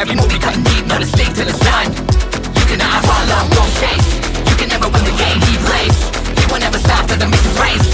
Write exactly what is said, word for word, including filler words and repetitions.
every move you cutting deep, not a stake till it's done. You cannot follow, don't chase. You can never win the game he plays. He will never stop till the mission's raised.